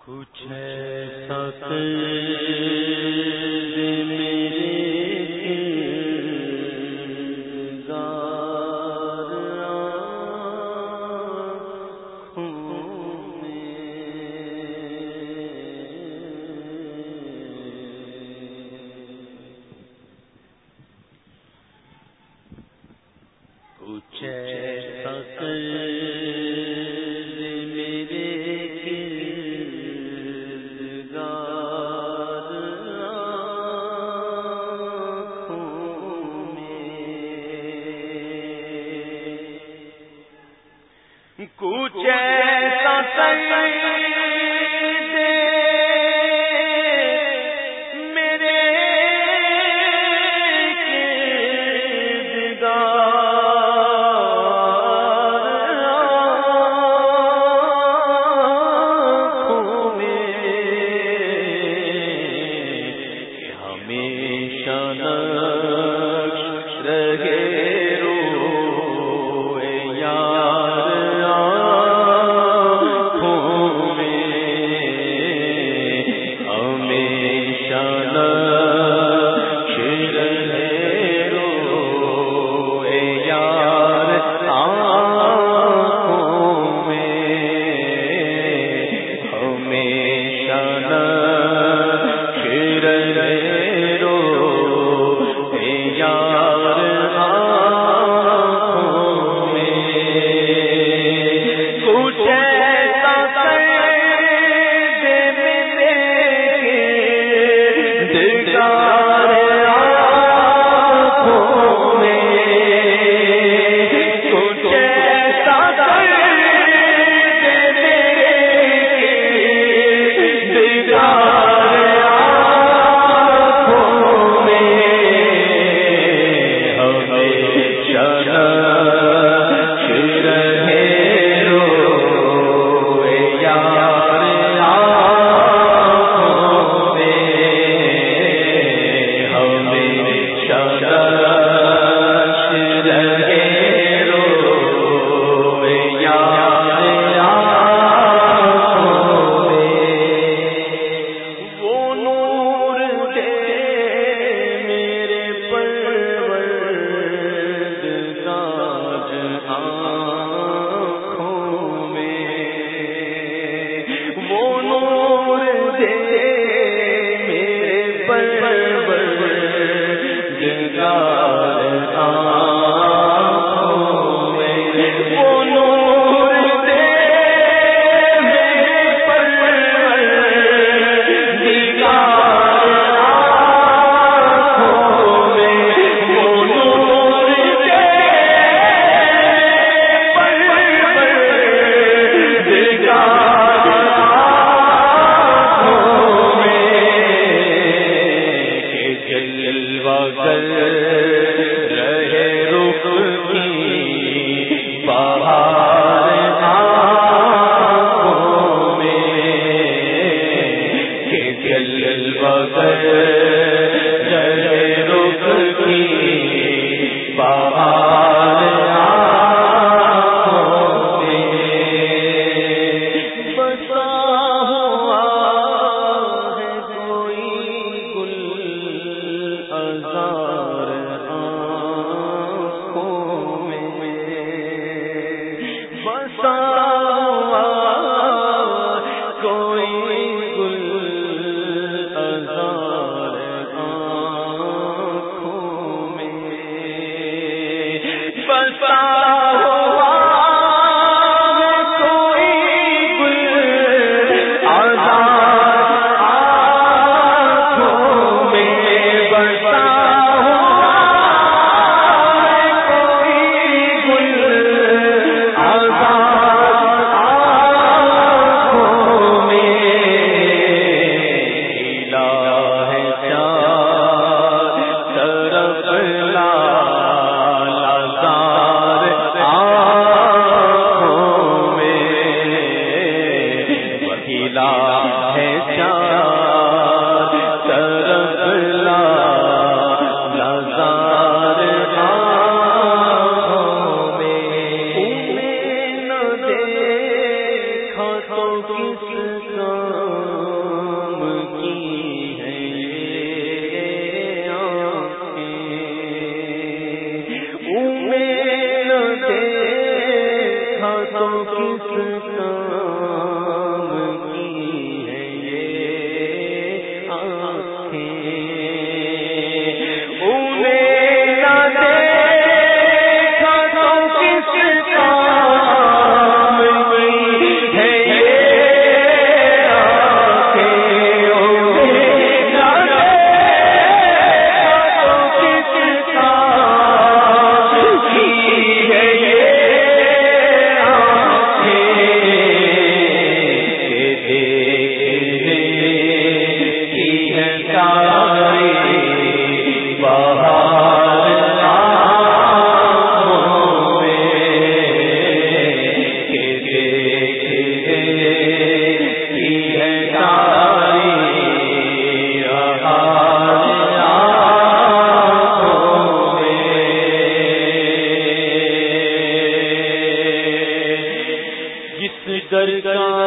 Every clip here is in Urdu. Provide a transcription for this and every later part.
کچھ ایسا کر دے میرے کردگار آنکھوں میں، کچھ ایسا کر کچھ ایسا کر دے میرے کردگار آنکھوں میں کہ ہمیشہ نقش رہے کس کا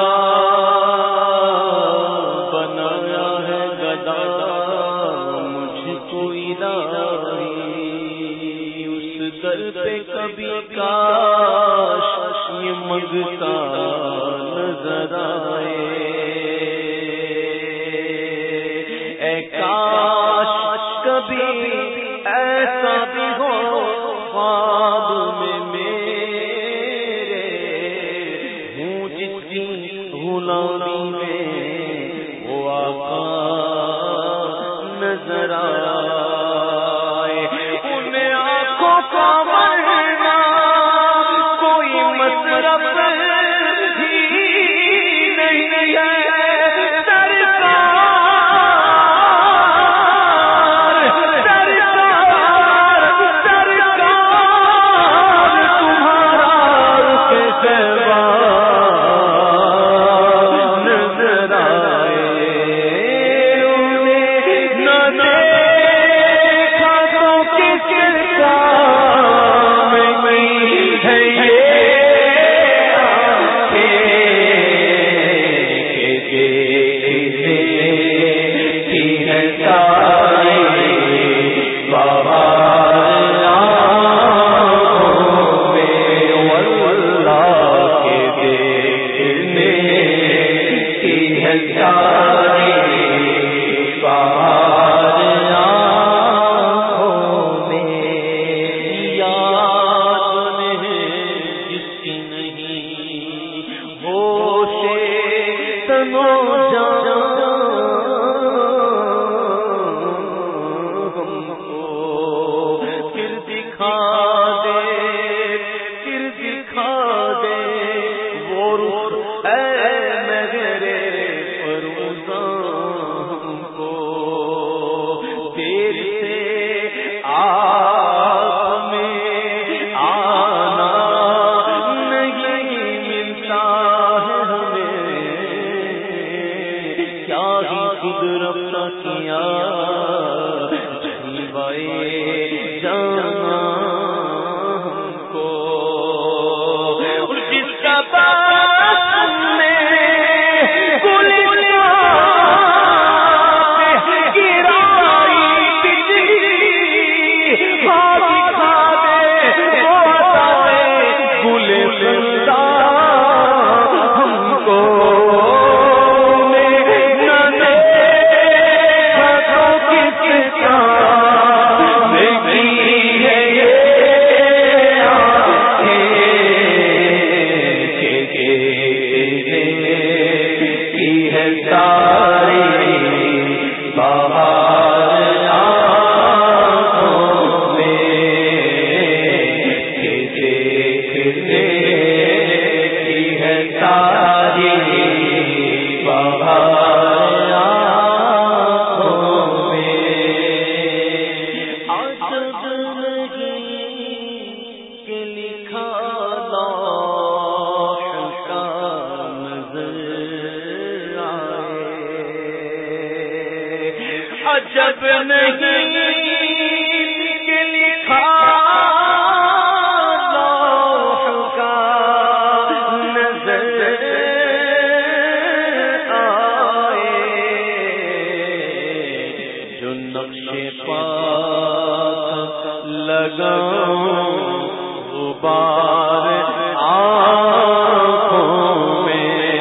بنایا ہے گدا مجھ کو الہی، اس در پہ کبھی کاش یہ منگتا نظر آئے، اے کاش کبھی ایسا بھی ہو خواب میں میرے، ہوں جس کی غلامی میں وہ آقا نظر آئے، انہیں آنکھوں کا مرنا کوئی مطلب ہی نہیں ہے، عجب نہیں کہ لکھا لوح کا نظر آئے، جو نقش پاک لگاؤں غبار آنکھوں میں،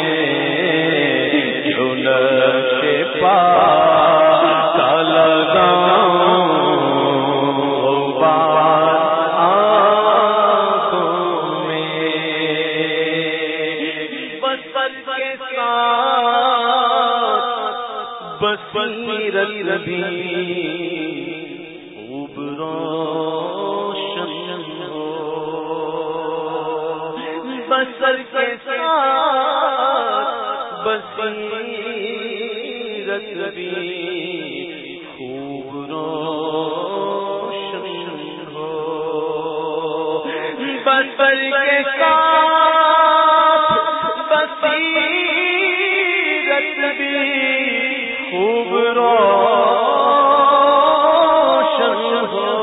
جو نقش پاک بصیرت بھی خوب روشن ہو، بصر کے ساتھ بصیرت بھی خوب روشن ہو، بصر کے ساتھ بصیرت بھی خوب روشن ہو،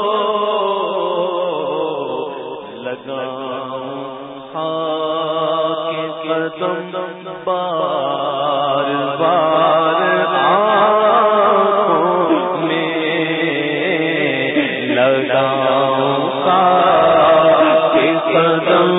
لگاؤں خاک قدم بار بار آنکھوں میں لگاؤں کا کہ قدم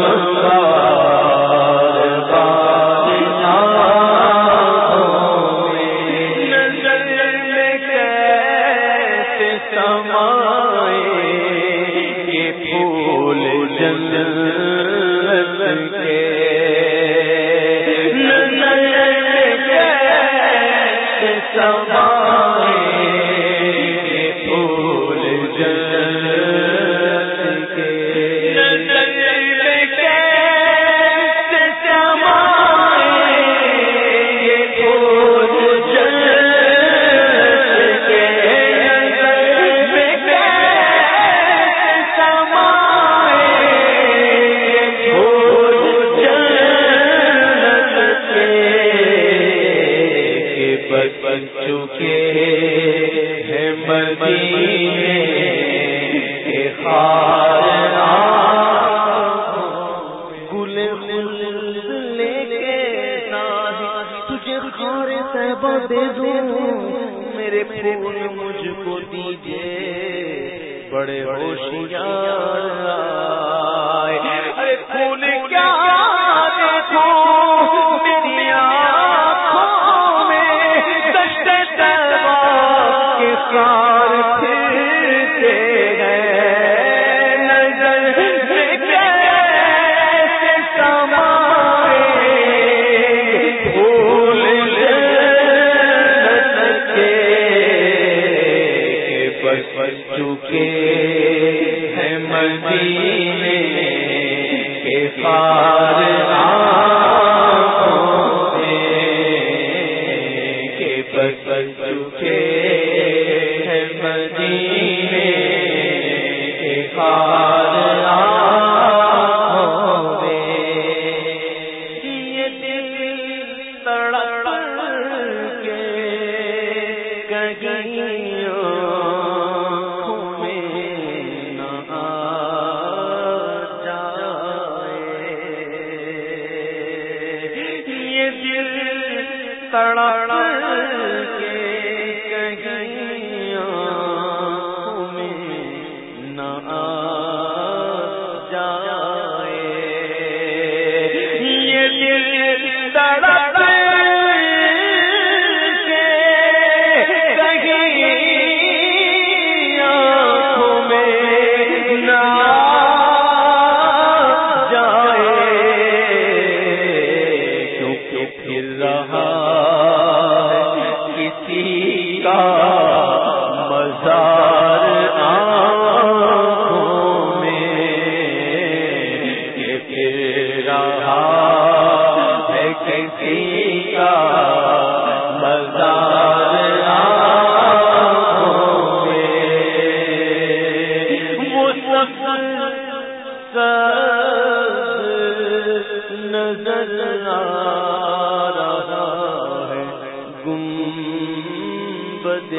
میرے پھول مجھ کو دیجئے بڑے ہوشیار آئے. ارے پھول کیا دیکھو میری آنکھوں میں دشت طیبہ کے خار پھرتے ہیں نظر سے کیسے سمائے پھول چکے ہیں مدینے کے خار آنکھوں میں کہ بس چکے ہیں مدینے کے خار آنکھوں میں. یہ دل تڑپ کے گگیوں تڑپ کے کہیں آنکھوں میں نہ آ جائے. یہ دل تڑپ کے کہیں آنکھوں میں نہ جائے کیوں پھر رہا مزار آنکھوں میں کہ پھر رہا ہے کسی کا مزار آنکھوں میں. وہ سب نظر آ رہا ہے گنبد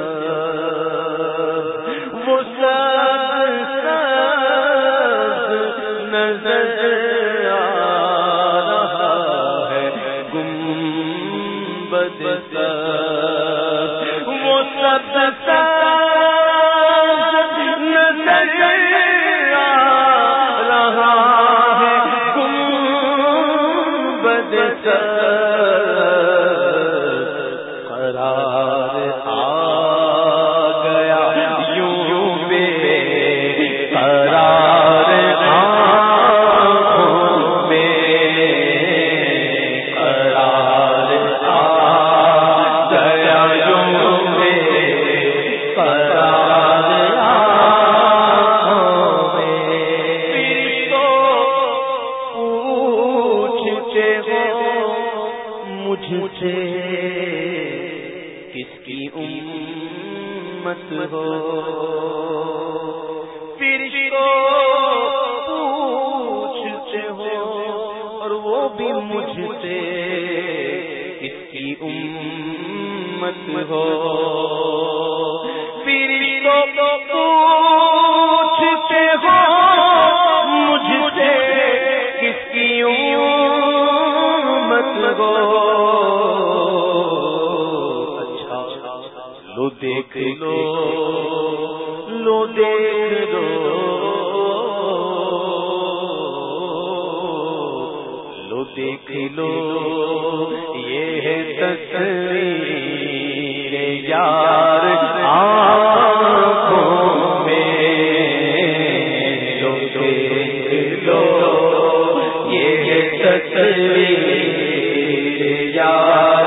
وہ سب نظر آ رہا ہے گنبد وہ سب نظر آ رہا ہے گنبد قرار آ گیا یوں بے قرار آنکھوں میں قرار آ گیا یوں بے قرار آنکھوں میں. تو پوچھتے ہو مجھ سے کس کی امت ہو پھر کو پوچھتے ہو اور وہ بھی مجھ سے کس کی امت ہو پھر کو پوچھتے ہو مجھ سے کس کی امت ہو لو دیکھ لو لو دیکھ لو لو دیکھ لو یہ ہے تصویر یار آنکھوں میں لو دیکھ لو یہ ہے تصویر یار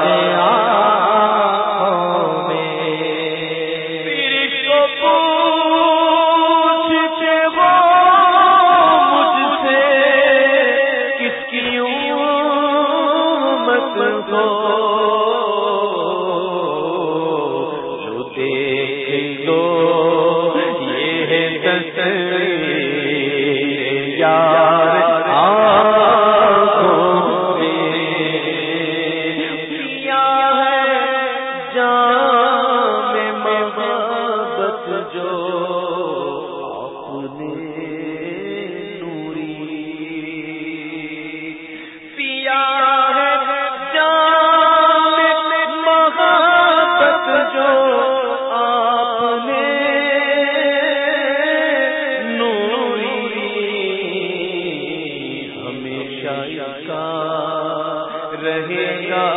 رہے گا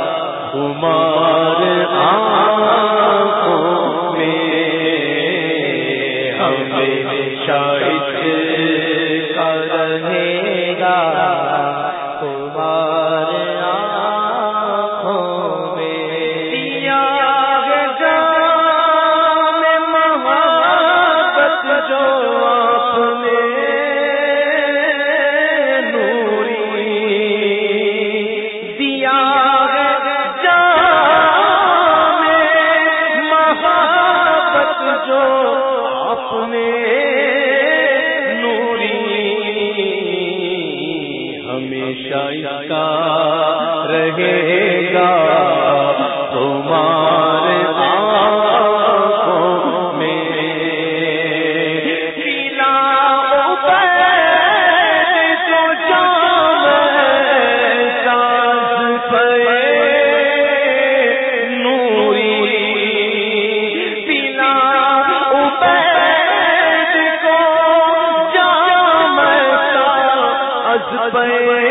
خمار آنکھوں میں ہمیشہ عشق کا رہے گا خمار آنکھوں میں سیاہ جام محبت جو آپ نے ہمیشہ کا رہے گا تمہارے آنکھوں میں پیلا تو جام ساز پہ نوری پیلا تو جام ساز پہ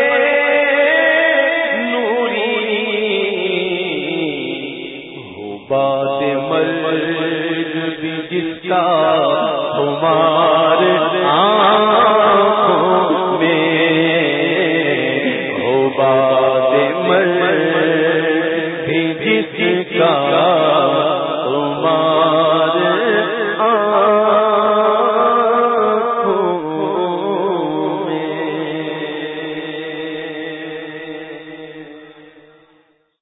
بات مرگ بھی جس کا تمہارے آنکھوں میں ہو بات مرگ بھی جس کا